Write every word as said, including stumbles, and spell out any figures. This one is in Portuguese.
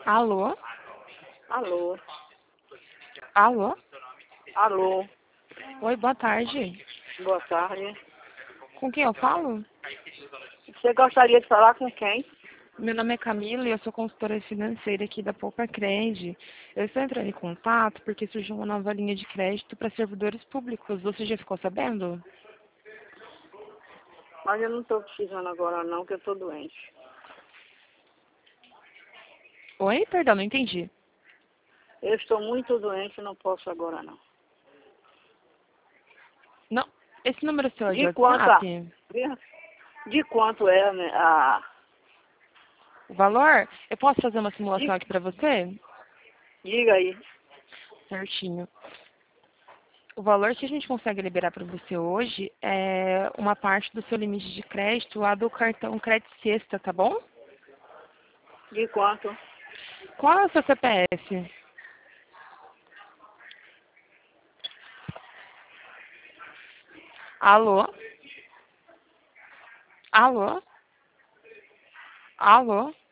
Alô? Alô? Alô? Alô? Oi, boa tarde. Boa tarde. Com quem eu falo? Você gostaria de falar com quem? Meu nome é Camila e eu sou consultora financeira aqui da Poupa Cred. Eu estou entrando em contato porque surgiu uma nova linha de crédito para servidores públicos. Você já ficou sabendo? Mas eu não estou precisando agora não, que eu estou doente. Oi? Perdão, não entendi. Eu estou muito doente, não posso agora não. Não. Esse número seu é de De quanto a... WhatsApp? De quanto é né, a... O valor? Eu posso fazer uma De... simulação aqui para você? Diga aí. Certinho. O valor que a gente consegue liberar para você hoje é uma parte do seu limite de crédito lá do cartão Crédito Sexta, tá bom? De quanto? Qual é o seu C P F? Alô? Alô? Alô?